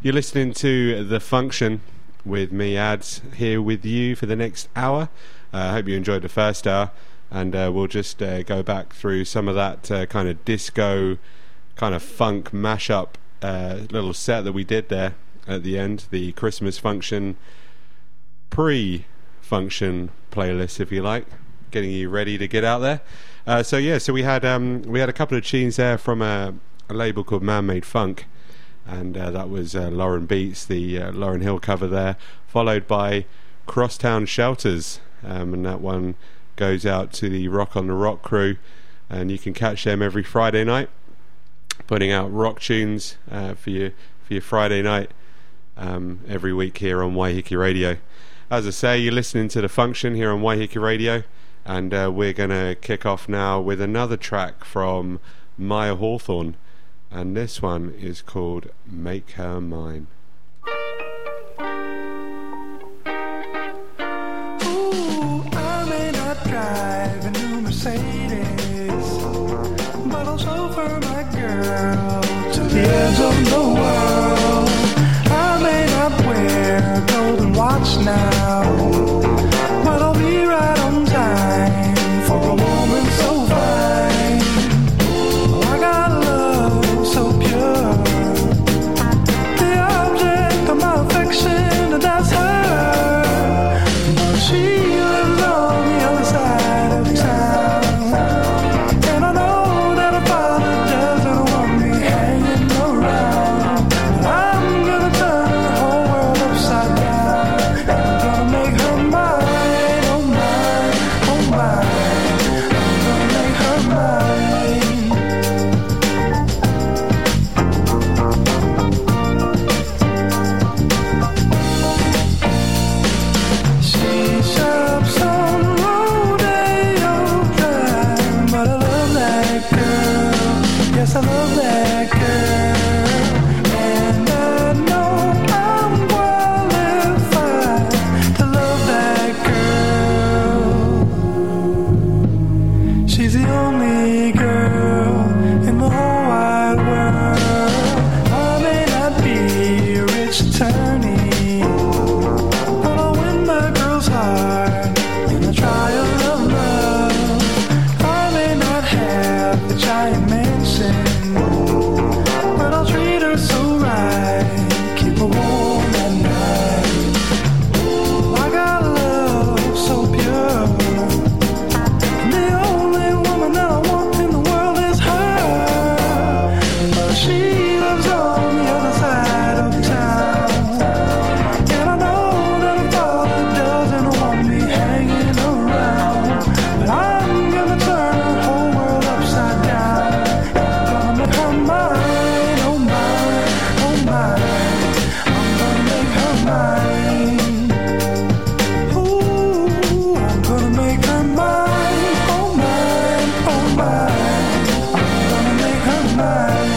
You're listening to The Function with me, Ads, here with you for the next hour. I hope you enjoyed the first hour, and we'll just go back through some of that kind of disco, kind of funk mashup little set that we did there at the end, the Christmas function, pre-function playlist, if you like, getting you ready to get out there. So we had a couple of tunes there from a label called Man Made Funk. And that was Lauren Beats, the Lauryn Hill cover there, followed by Crosstown Shelters, and that one goes out to the Rock on the Rock crew, and you can catch them every Friday night, putting out rock tunes for your Friday night every week here on Waiheke Radio. As I say, you're listening to The Function here on Waiheke Radio, and we're going to kick off now with another track from Maya Hawthorne. And this one is called Make Her Mine. Ooh, I may not drive a new Mercedes, but I'll chauffeur my girl to the edge of the world. I may not wear a golden watch now, but I'll be right on time for a woman so fine. I got love so pure, the object of my affection, that's her. But she lives on the other side of town, and I know that her father doesn't want me hanging around. But I'm gonna turn the whole world upside down, and I'm gonna make her mine, oh mine, oh mine. I'm gonna make her mine. She shops on Rodeo Drive, but I love that girl. Yes, I love that girl, and I know I'm qualified to love that girl. She's the only girl in the whole wide world. I may not be a rich attorney, but I'll win my girl's heart in a trial of love. I may not have the giant mansion, but I'll treat her so right, keep her warm at night. I got love so pure, and the only woman that I want in the world is her. But she lives on the other side of town, and I know that her father doesn't want me hanging around. But I'm gonna turn her whole world upside down, and I'm gonna make her mine, oh mine, oh mine. I'm gonna make her mine. Ooh, I'm gonna make her mine, oh mine, oh mine. I'm gonna make her mine.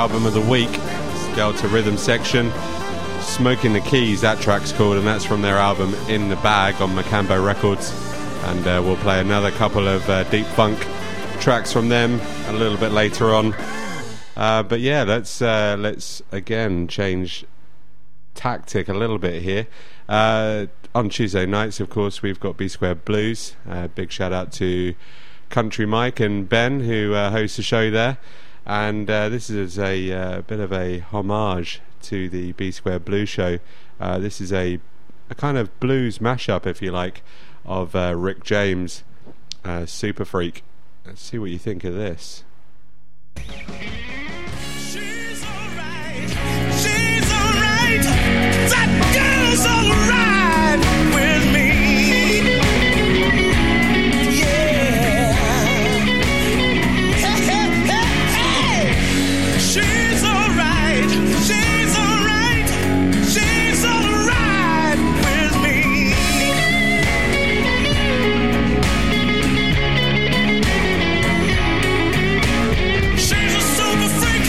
album of the week. It's Delta Rhythm Section. Smoking the Keys, that track's called, and that's from their album In the Bag on Macambo Records. And we'll play another couple of deep funk tracks from them a little bit later on. But yeah, let's again change tactic a little bit here. On Tuesday nights, of course, we've got B Square Blues. Big shout out to Country Mike and Ben, who host the show there. And this is a bit of a homage to the B Square Blues show. This is a kind of blues mashup, if you like, of Rick James, Super Freak. Let's see what you think of this. She's alright, that girl's alright with me. Yeah. Hey, hey, hey, hey. She's alright with me. She's a super freak,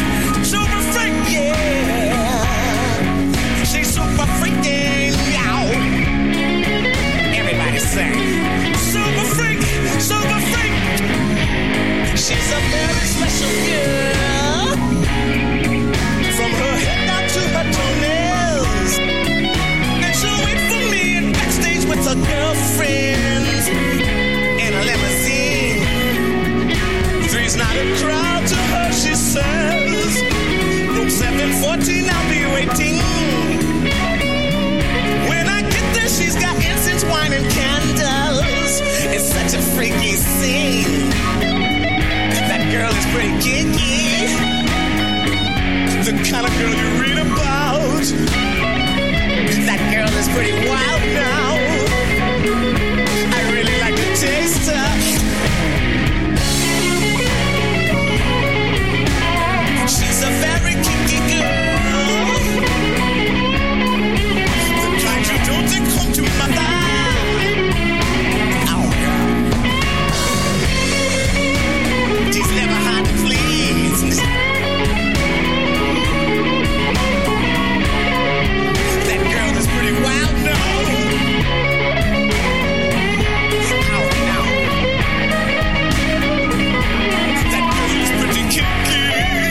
yeah. She's super freaking out. Everybody sing. Super freak. She's a very special girl. From her head down to her toenails. And she'll wait for me in backstage with her girlfriends in a limousine. Three's not a crowd to her, she says. Room 714, I'll be waiting. When I get there, she's got incense, wine, and candles. It's such a freaky scene. That girl is pretty kinky. The kind of girl you read about. That girl is pretty wild now. I really like to taste her. She's a very kinky girl. The kind you don't take home to mother. Oh, girl. She's never hard to please. That girl is pretty wild now. Oh, no. That girl is pretty kinky.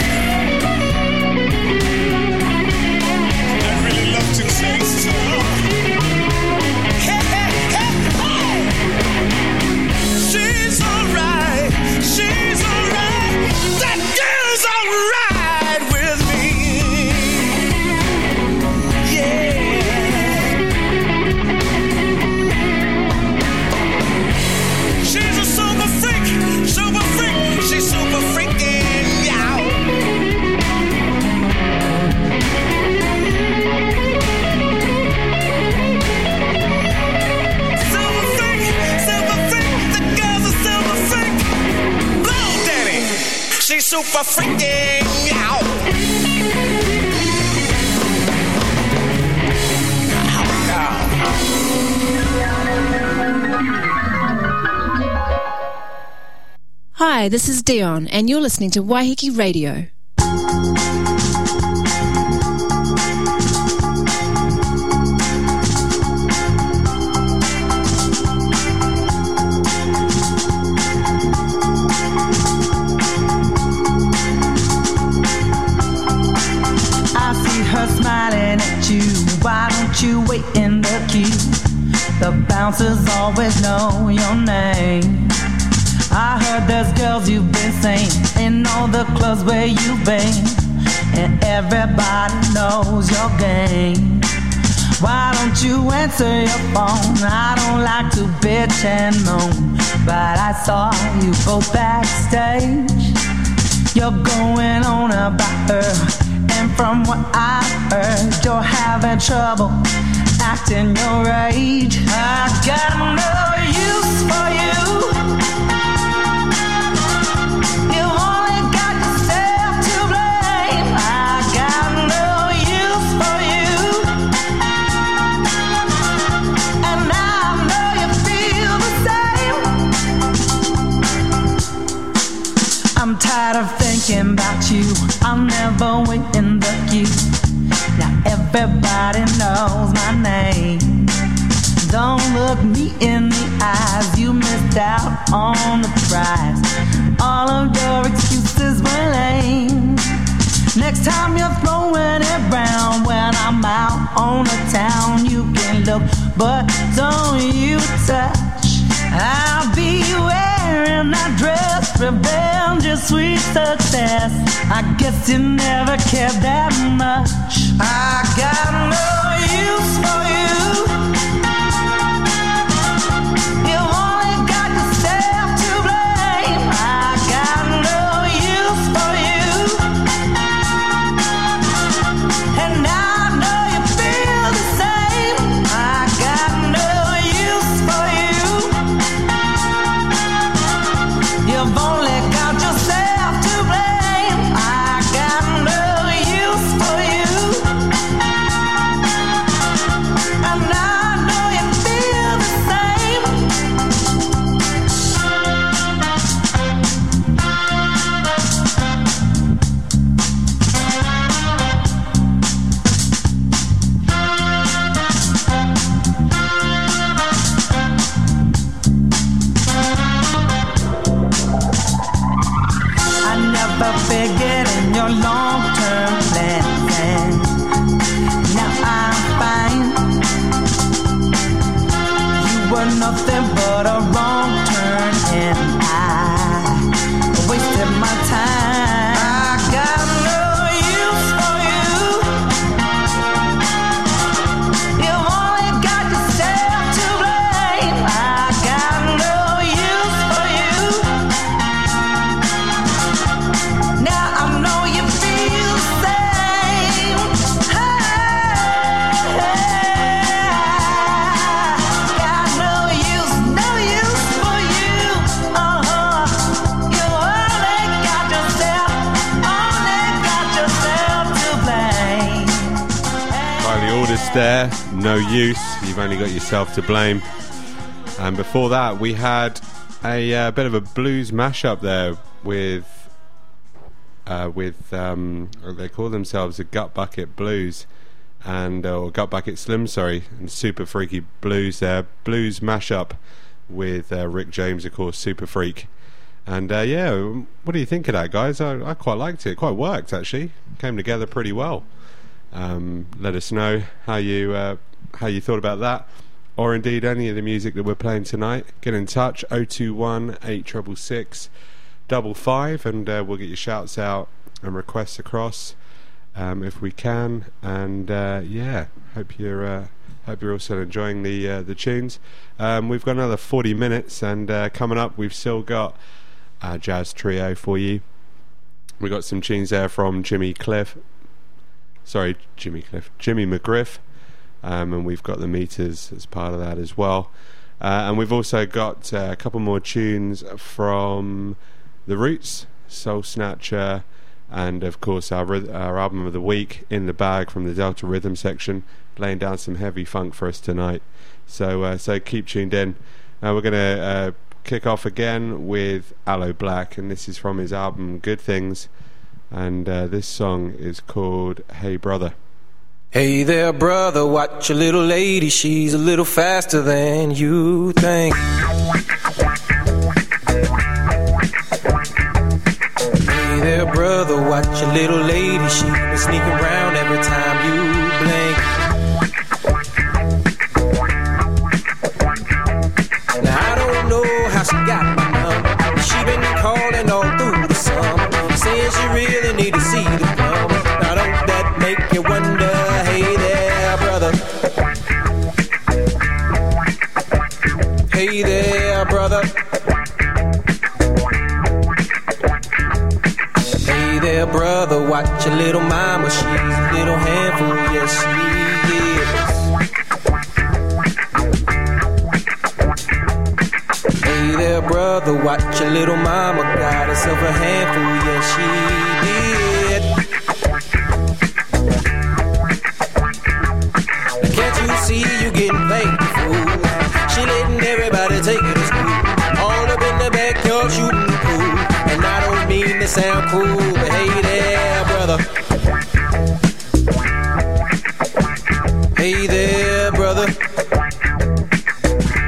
I really love to taste her. Hey, hey, hey, hey. She's alright. That girl's alright with me. Yeah. She's a super freak. She's super freaking out. Super freak, the girl's a super freak. Blow, Danny. She's super freaking out. Hi, this is Dion, and you're listening to Waiheke Radio. I see her smiling at you. Why don't you wait in the queue? The bouncers always know your name. I heard there's girls you've been saying in all the clubs where you've been, and everybody knows your game. Why don't you answer your phone? I don't like to bitch and moan, but I saw you both backstage. You're going on about her, and from what I heard, you're having trouble acting your age. I got no use for you. You only got yourself to blame. I got no use for you, and I know you feel the same. I'm tired of thinking about you. I'll never look me in the eyes, you missed out on the prize. All of your excuses were lame. Next time you're throwing it round, when I'm out on the town, you can look, but don't you touch. I'll be wearing that dress, revenge is sweet success. I guess you never cared that much. I got no use for you. You only got yourself to blame. I got no use for you. And I know you feel the same. I got no use for you. You've only got yourself to blame. I got no use for you. And I know you feel the same. I never figured in your long-term plan. Now I'm fine. You were nothing but a wrong turn, and I wasted my time. I got no use for you. You only got yourself to blame. I got no use for you. Now I know you feel the same. Hey, got no use for you. You only got yourself to blame. Riley Aldous there, no use. You've only got yourself to blame. And before that, we had a bit of a blues mashup there with they call themselves the Gut Bucket Blues or Gut Bucket Slim, sorry, and Super Freaky Blues there. Blues mashup with Rick James, of course, Super Freak. And yeah, what do you think of that, guys? I quite liked it. It quite worked, actually. Came together pretty well. Let us know how you thought about that, or indeed any of the music that we're playing tonight. Get in touch, 021 8666 55, and we'll get your shouts out and requests across if we can. And yeah, hope you're also enjoying the tunes. We've got another 40 minutes, and coming up we've still got a jazz trio for you. We got some tunes there from Jimmy McGriff, and we've got the Meters as part of that as well. And we've also got a couple more tunes from The Roots, Soul Snatcher, and of course our album of the week, In the Bag, from the Delta Rhythm section, laying down some heavy funk for us tonight. So keep tuned in. We're going to kick off again with Aloe Blacc, and this is from his album Good Things, and this song is called Hey Brother. Hey there, brother, watch your little lady, she's a little faster than you think. Hey there, brother, watch your little lady, she been sneaking around every time you blink. Now I don't know how she got my number, she been calling all through the summer, saying she really need to see the plumber. Now don't that make you wonder? Hey there, brother. Hey there, brother. Hey there, brother. Watch your little mama. She's a little handful. Yes, she is. Hey there, brother. Watch your little mama. Got herself a handful. Yes, she did. See you getting played, fool. She letting everybody take her to school. All up in the backyard shooting pool. And I don't mean to sound cool, but hey there, brother. Hey there, brother.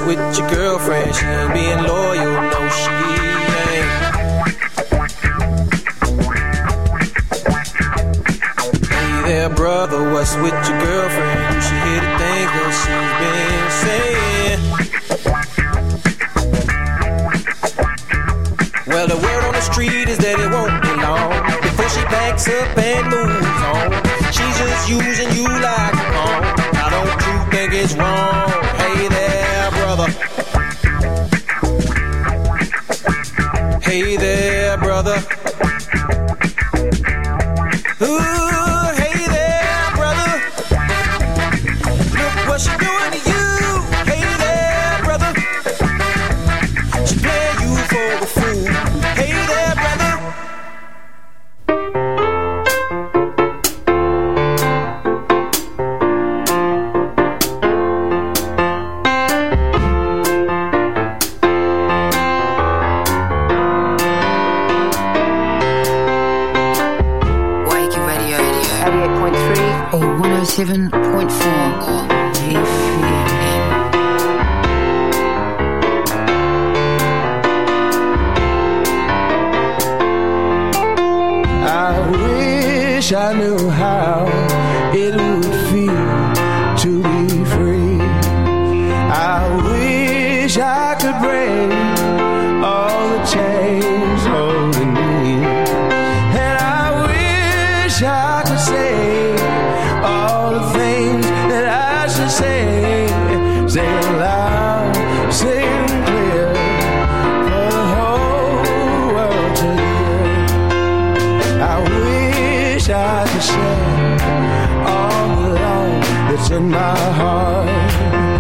with your girlfriend. She ain't being loyal, no, she ain't. Hey there, brother, what's with your girlfriend? You should hear the things that she's been saying. Well, the word on the street is that it won't be long before she backs up and moves on. She's just using you like a pawn. Now don't you think it's wrong? Hey there, brother. Hey there, brother. Ooh, hey there, brother. Look what she's doing to you. Hey there, brother. She playing you for a fool. Hey there, brother. Wakey Radio 88.3 or 107.4 FM. I wish I knew how it would feel to be free. I wish I could break all the chains holding me. And I wish I could say all the things that I should say. Say it loud, say it clear, for the whole world to hear. I wish I could share all the love that's in my heart.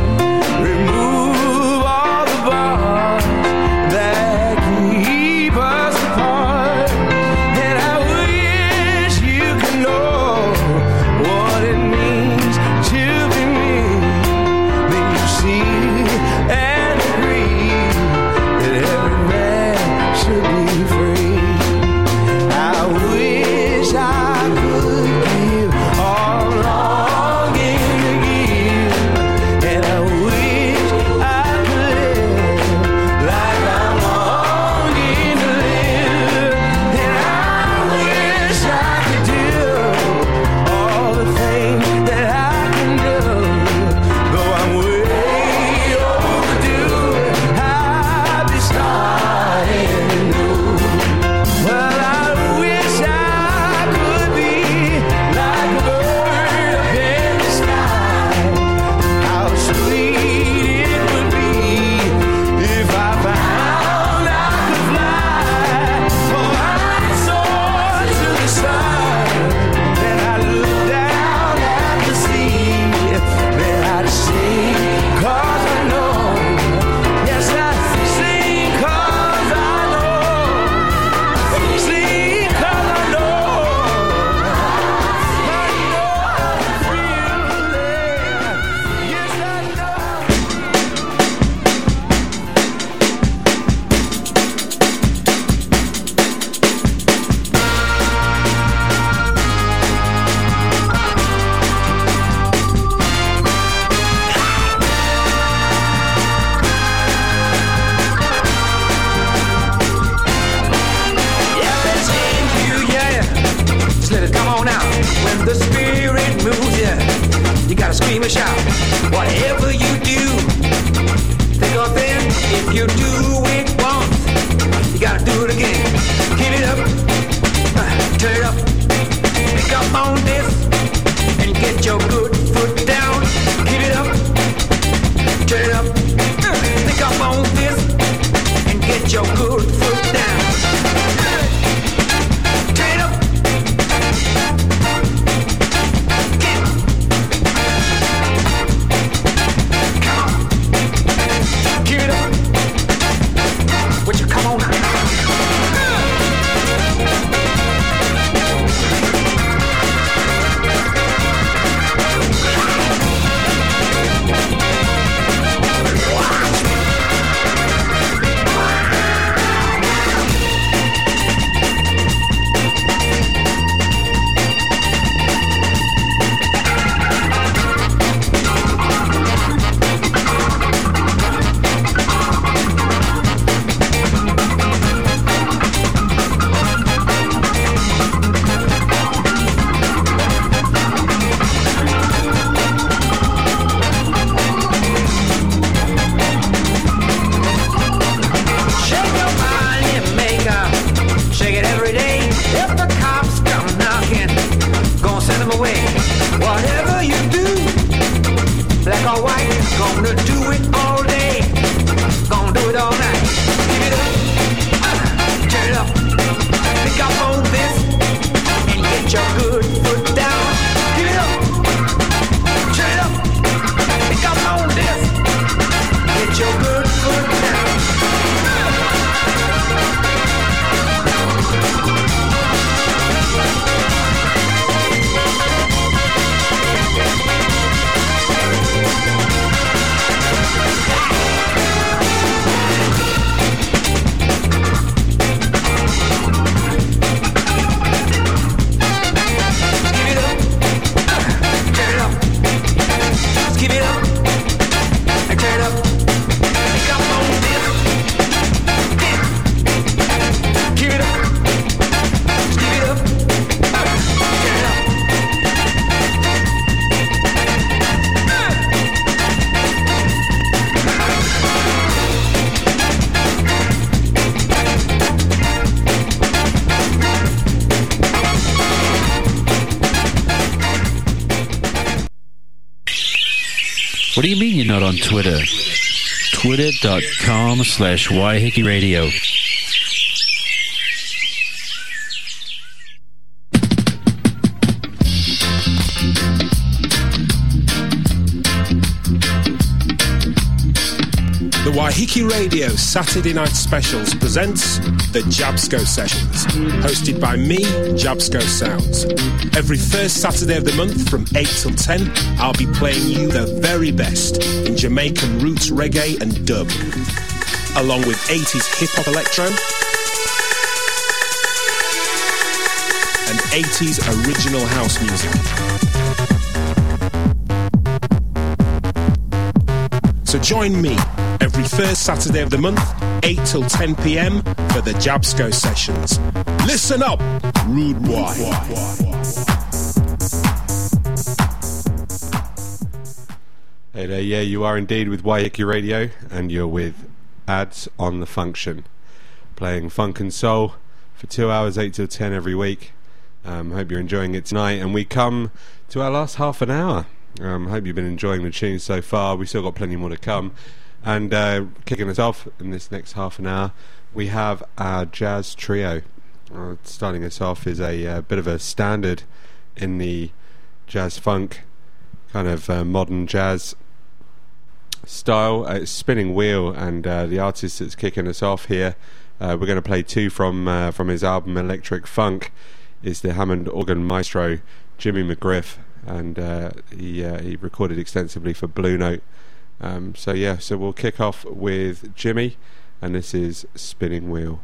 Remove all the bars that keep us apart. And I wish you could know what it means to be me. Then you see and agree that every man should be free. I wish I could give all I'm longing to give. And I wish I could live like I'm longing to live. And I wish I could do all the things that I can do. Though I'm way overdue, I'd be starting new. Well, I wish I could be like a bird up in the sky. How sweet it would be if I found I could fly. Oh, I'd soar to the sun, then I'd look down at the sea. Then I'd sing 'cause I know. Yes, I'd sing 'cause I know. Sing 'cause I know. I know I'm feeling. Yes, I know. Yeah, let's change you, yeah. Just let it come on out. When the spirit moves, yeah, you gotta scream and shout. Whatever you do, think of it. If you do it once, you gotta do it again. Get it up, turn it up. Pick up on this and get your good foot down. Get it up, turn it up. Pick up on this and get your good foot down. Turn it up. Come on. Get it up. What do you mean you're not on Twitter? Twitter.com/Waiheke Radio. The Waiheke Radio Saturday Night Specials presents the Jabsco Sessions, hosted by me, Jabsco Sounds. Every first Saturday of the month from 8 till 10, I'll be playing you the very best in Jamaican roots reggae and dub, along with 80s hip-hop electro and 80s original house music. So join me every first Saturday of the month, 8 till 10 p.m. for the Jabsco Sessions. Listen up, Rude Boy. Hey there, yeah, you are indeed with Waiheke Radio, and you're with Ads on the Function, playing funk and soul for 2 hours, 8 till 10 every week. Hope you're enjoying it tonight, and we come to our last half an hour. Hope you've been enjoying the tunes so far. We've still got plenty more to come. And kicking us off in this next half an hour, we have our jazz trio. Starting us off is a bit of a standard in the jazz funk, kind of modern jazz style. It's Spinning Wheel, and the artist that's kicking us off here, we're going to play two from his album Electric Funk, is the Hammond organ maestro Jimmy McGriff, and he recorded extensively for Blue Note. So we'll kick off with Jimmy, and this is Spinning Wheel.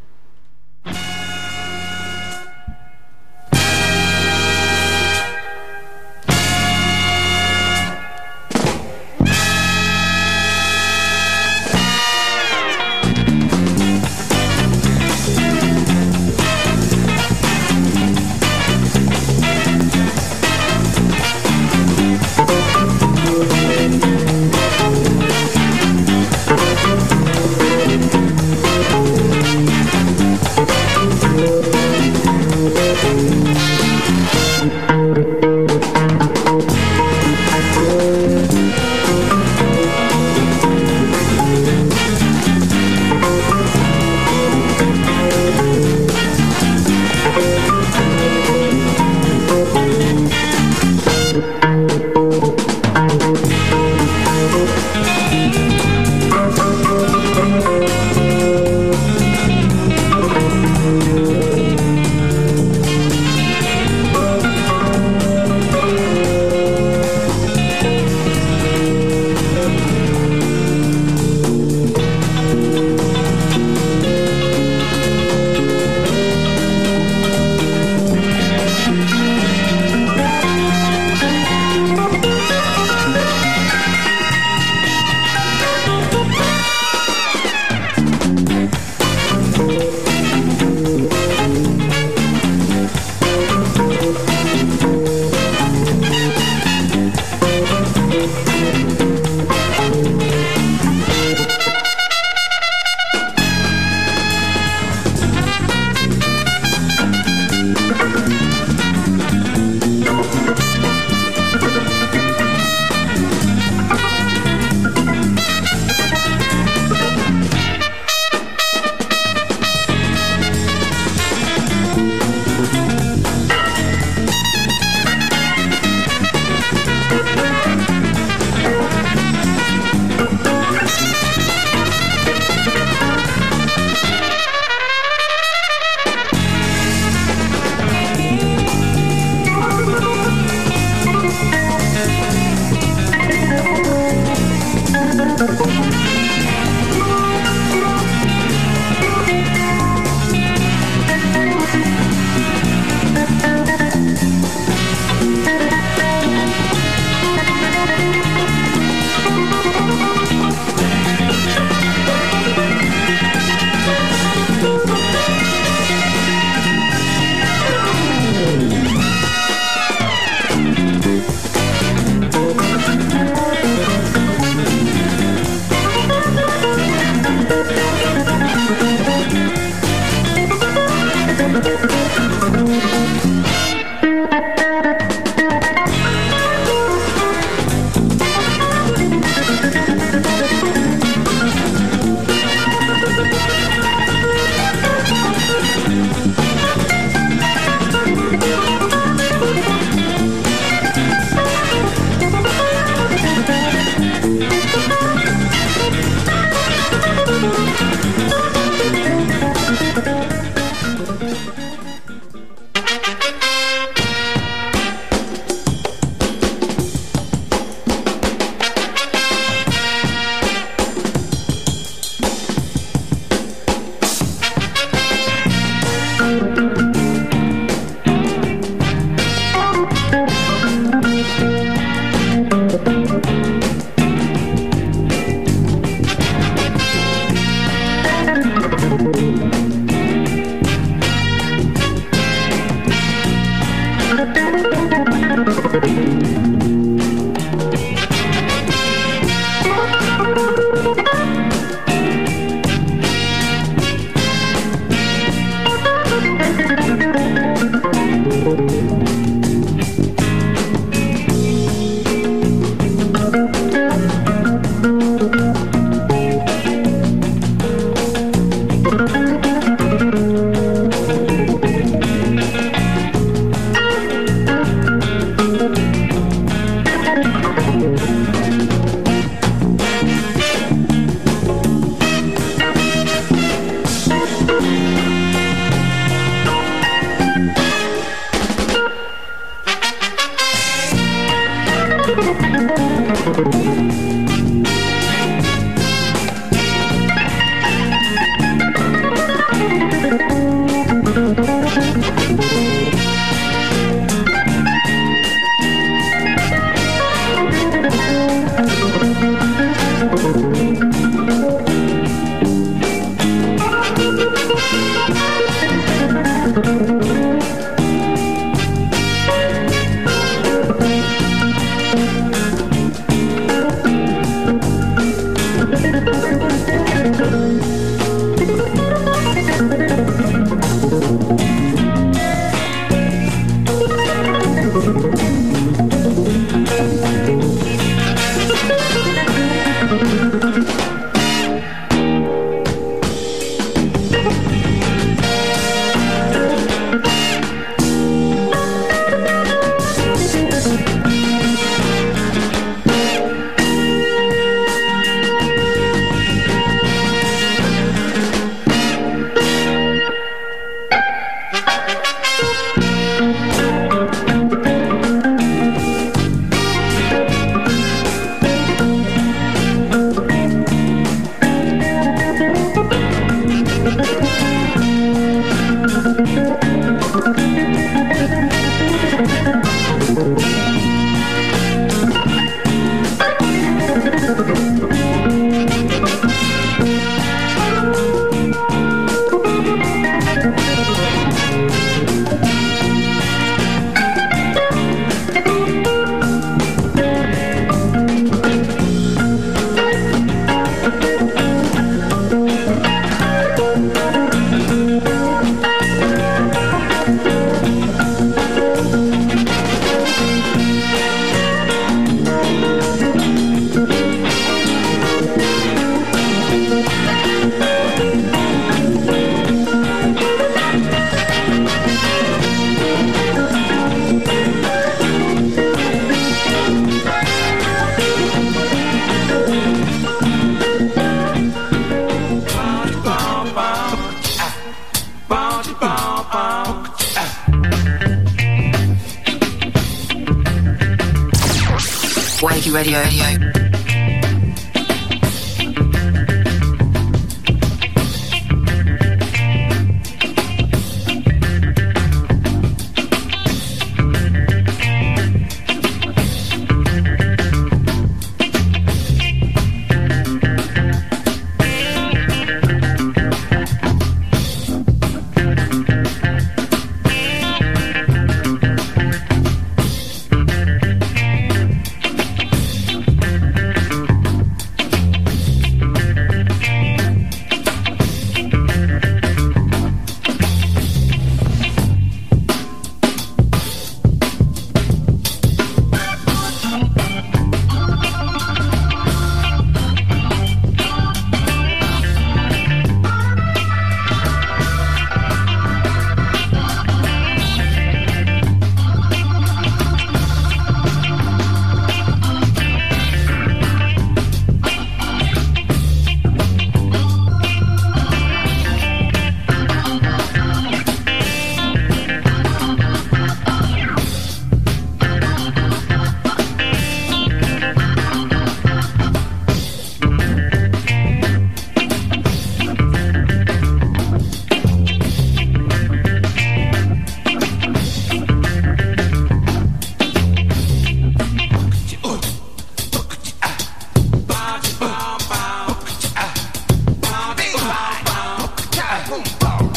Wakey Radio.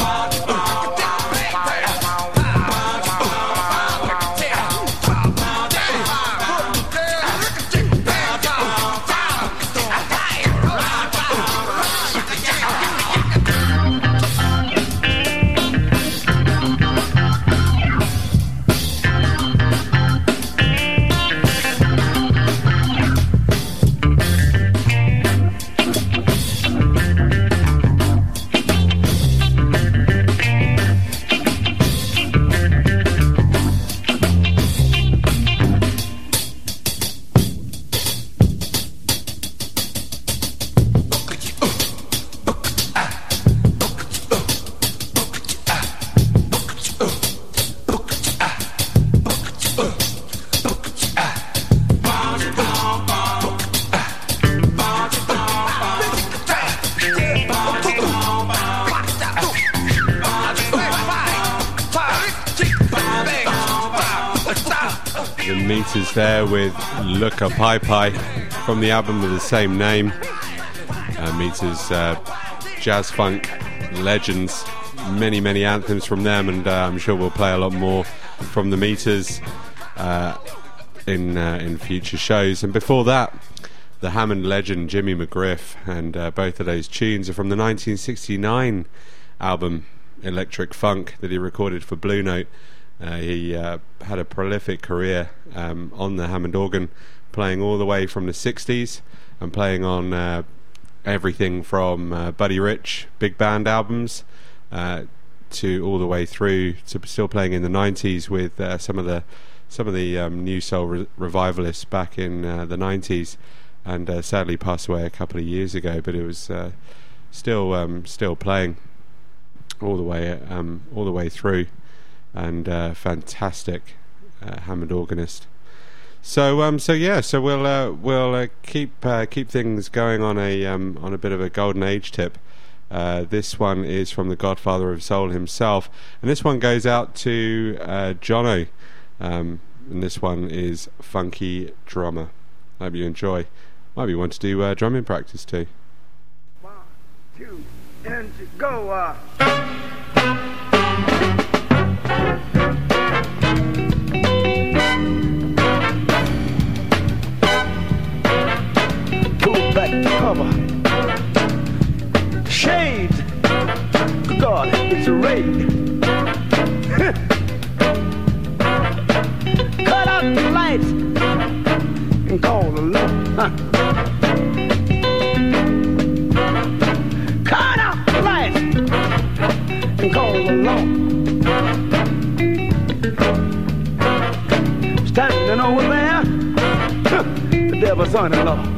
Meters there with Luca Pai Pai from the album of the same name. Meters jazz funk legends, many anthems from them, and I'm sure we'll play a lot more from the Meters in future shows. And before that, the Hammond legend Jimmy McGriff, and both of those tunes are from the 1969 album Electric Funk that he recorded for Blue Note. He had a prolific career on the Hammond organ, playing all the way from the 60s and playing on everything from Buddy Rich big band albums to all the way through to still playing in the 90s with some of the new soul revivalists back in the 90s, and sadly passed away a couple of years ago, but it was still playing all the way through. And fantastic Hammond organist. So we'll keep things going on a bit of a golden age tip. This one is from the Godfather of Soul himself, and this one goes out to Jono, and this one is Funky Drummer. Hope you enjoy. Might be one to do drumming practice too. 1, 2, and go. Pull back the cover. Shades. Good God, it's a raid. Cut out the lights and call the law. Cut out the lights and call the law. Standing over there, the devil's son-in-law.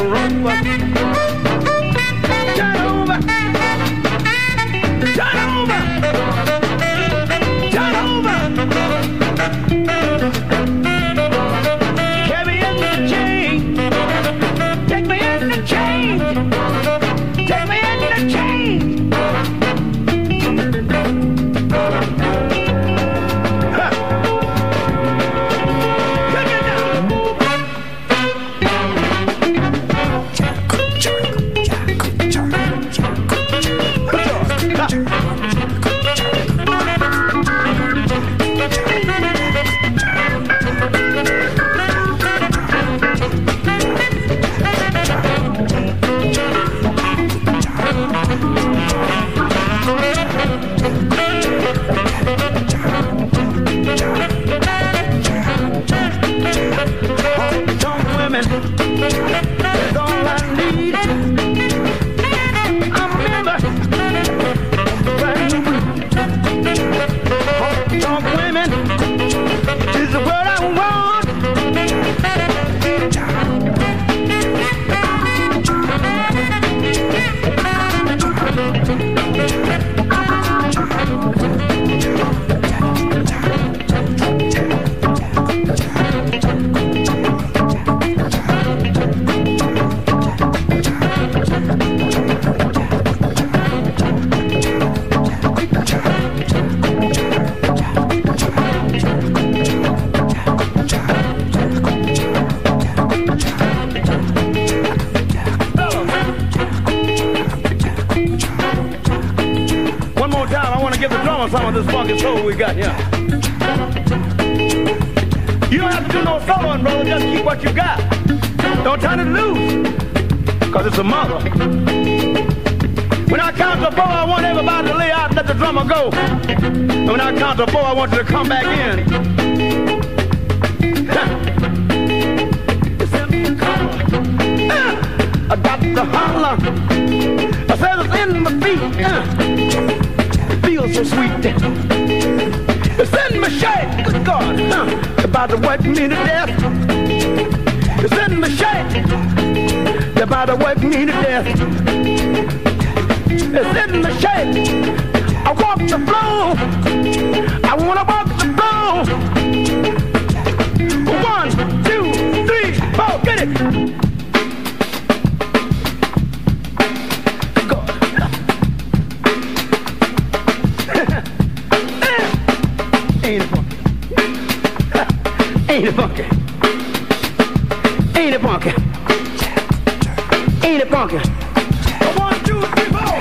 Some of this funky soul we got here. You don't have to do no soloing, brother. Just keep what you got. Don't turn it loose, because it's a mother. When I count to 4, I want everybody to lay out and let the drummer go. And when I count to 4, I want you to come back in. I got the holler. I said it's in my feet. Feels so sweet. It's in my shade. Good God. About to wipe me to death. It's in my shade. They're about to wipe me to death. It's in my shade. I walk the floor. I wanna walk the floor. 1, 2, 3, 4, get it. Ain't it funky? Ain't it funky? Ain't it funky? 1, 2, 3, 4.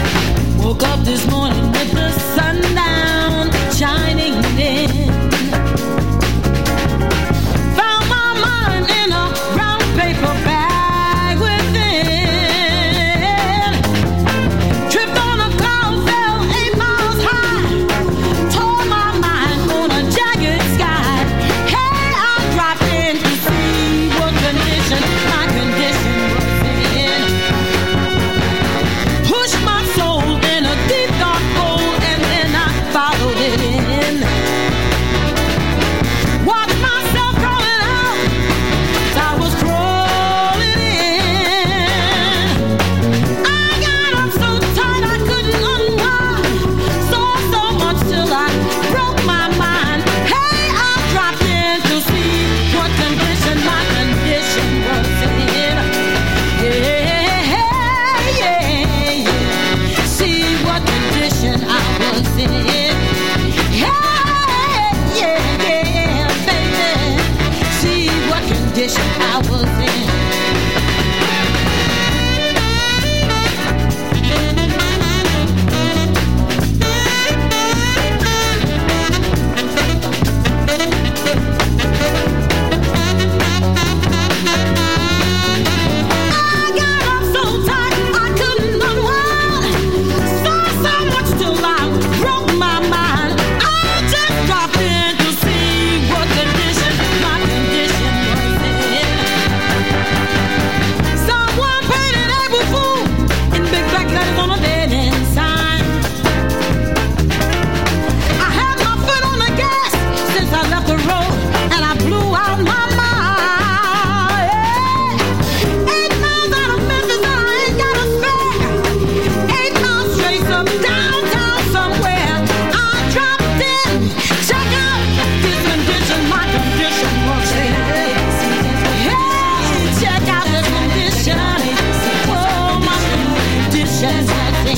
Woke up this morning with the sun down, shining in.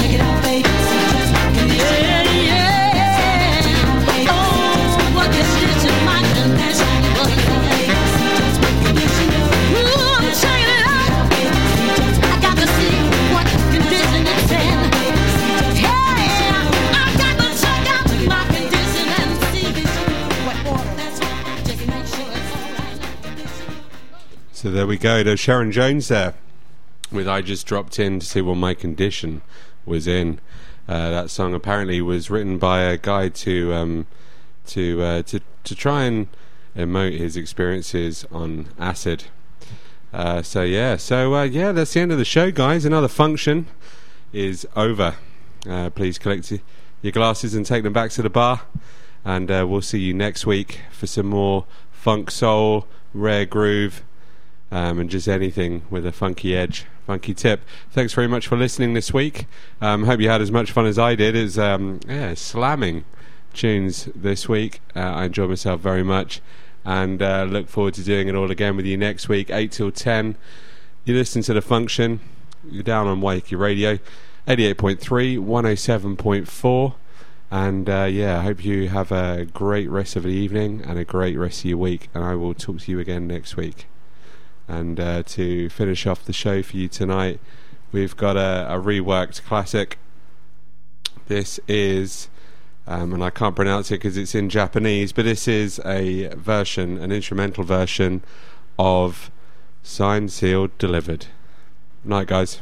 So there we go. There's Sharon Jones there with "I Just Dropped In to See What My Condition Was In." That song apparently was written by a guy to try and emote his experiences on acid. That's the end of the show, guys. Another function is over. Please collect your glasses and take them back to the bar, and we'll see you next week for some more funk, soul, rare groove, and just anything with a funky edge, funky tip. Thanks very much for listening this week. Hope you had as much fun as I did. As slamming tunes this week. I enjoyed myself very much, and look forward to doing it all again with you next week, 8 till 10. You listen to The Function. You're down on Waiheke Radio, 88.3, 107.4. And I hope you have a great rest of the evening and a great rest of your week, and I will talk to you again next week. And to finish off the show for you tonight, we've got a reworked classic. This is, and I can't pronounce it because it's in Japanese, but this is an instrumental version of Signed, Sealed, Delivered. Night, guys.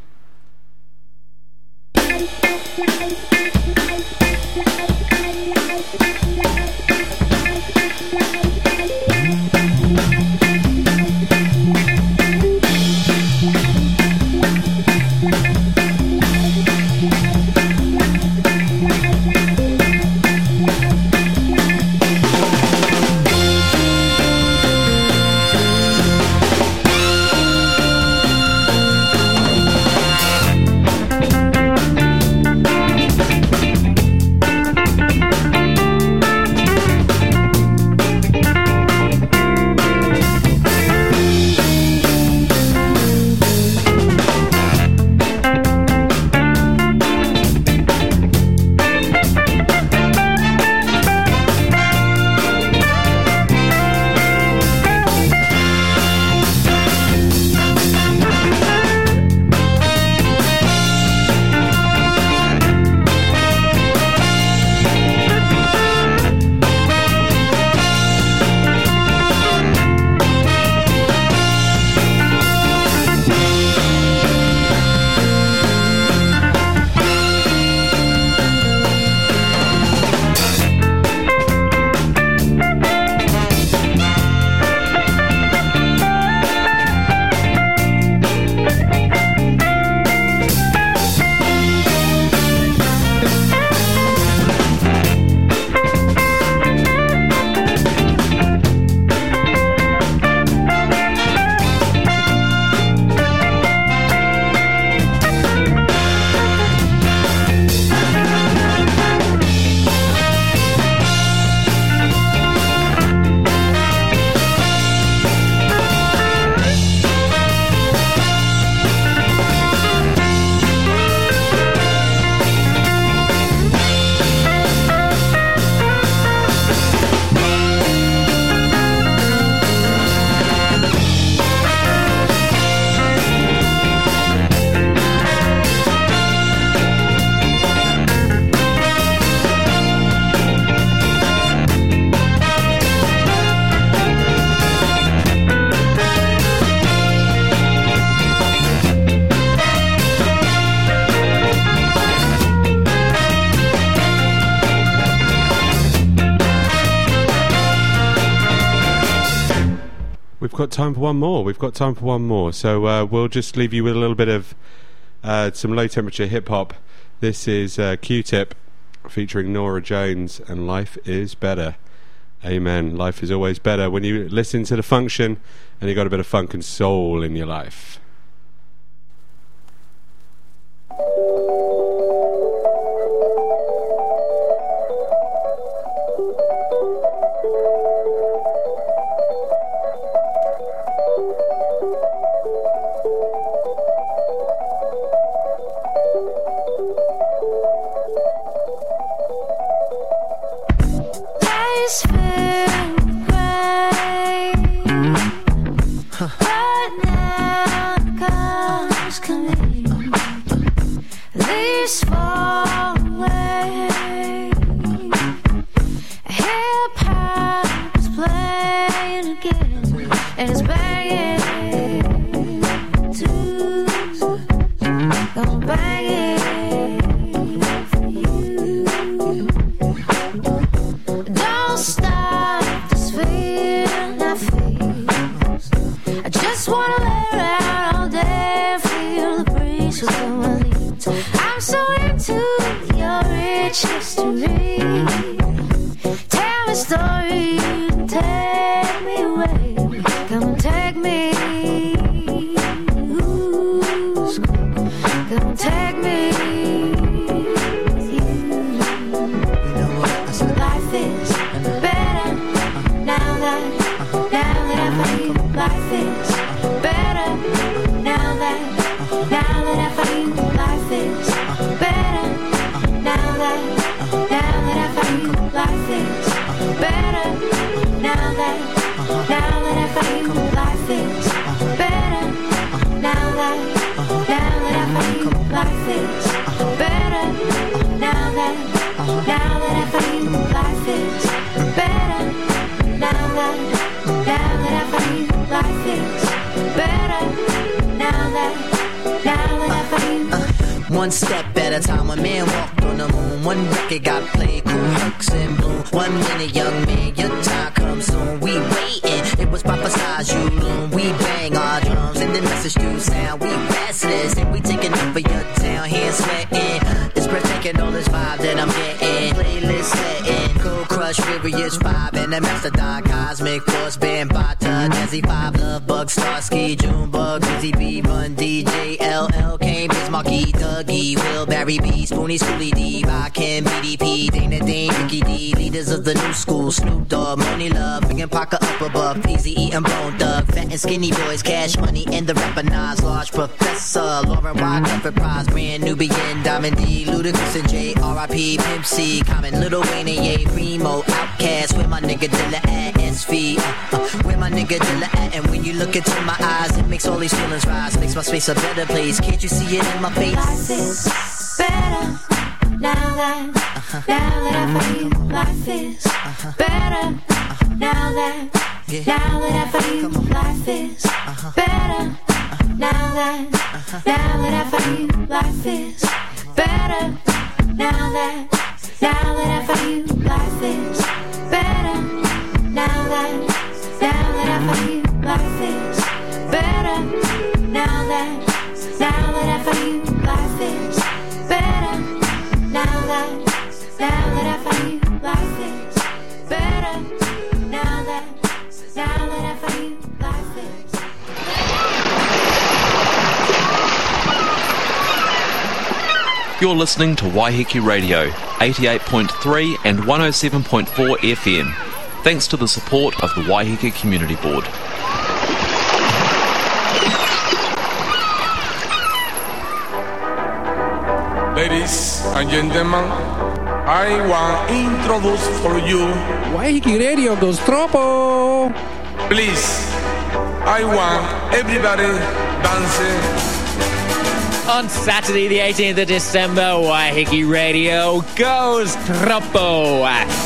We've got time for one more. So we'll just leave you with a little bit of some low temperature hip hop. This is Q-Tip featuring Nora Jones, and Life is Better. Amen. Life is always better when you listen to The Function and you got a bit of funk and soul in your life. much history. Tell me a story, take me away. Come and take me. Ooh, come and take me. Life is better now that I find you. Life is better now that I find you. Life is better now that I find you. Life is better now that I find you. Life is better now that I find you. Life is better now that I find you. Life is better now that I find you. Life is better now that I find you. One step at a time, a man walked on the moon. One record got played, cool hooks and bloom. 1 minute, young man, your time comes soon. We waiting, it was prophesized you loom. We bang our drums and the message through sound. We restless and we taking over your town. Hands sweating, it's breathtaking, all this vibe that I'm getting. Playlist setting, Cold Crush, Furious 5 and the Mastodon, Cosmic Force, Band Bata, Jazzy 5, Love Bug, Starsky, Junebug, Busy B, Run, DJ, LL, Kane, Bismarcky, Dougie, Will, Barry B, Spoonie, Schoolie D, Rakim, BDP, Dana Dane, Ricky D, leaders of the new school, Snoop Dogg, Money Love, Big and Parker up above, Easy E and Bone Thug, Fat and Skinny Boys, Cash Money, and the rapper Nas, Large Professor, Lauren Y, Comfort Prize, Brand Nubian, Diamond D, Ludacris and J, R.I.P, Pimp C, Common, Lil Wayne and Ye, Primo, Outkast, where my nigga Dilla at, SV, where my nigga Dilla at, and when you look into my eyes, it makes all these feelings rise, makes my space a better place, can't you see it in my face? Life is better now that I find you. Life is better now that I find you. Life is better now that I find you. Life is better now that I find you. Life is better now that I find you. Life is better now that I find you. Life is better now that I find you. Life is better now that I find you. Life is. You're listening to Waiheke Radio, 88.3 and 107.4 FM. Thanks to the support of the Waiheke Community Board. Ladies and gentlemen, I want to introduce for you Waiheke Radio goes tropo. Please, I want everybody dancing. On Saturday the 18th of December, Waiheke Radio goes tropo.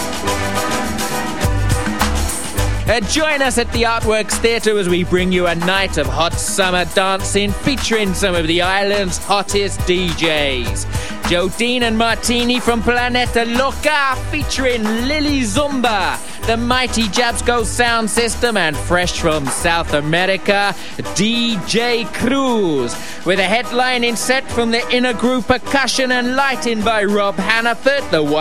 Join us at the Artworks Theatre as we bring you a night of hot summer dancing featuring some of the island's hottest DJs. Jodine and Martini from Planeta Loca featuring Lily Zumba, the mighty Jabsco sound system, and fresh from South America, DJ Cruz, with a headlining set from the Inner Group Percussion and lighting by Rob Hannaford, the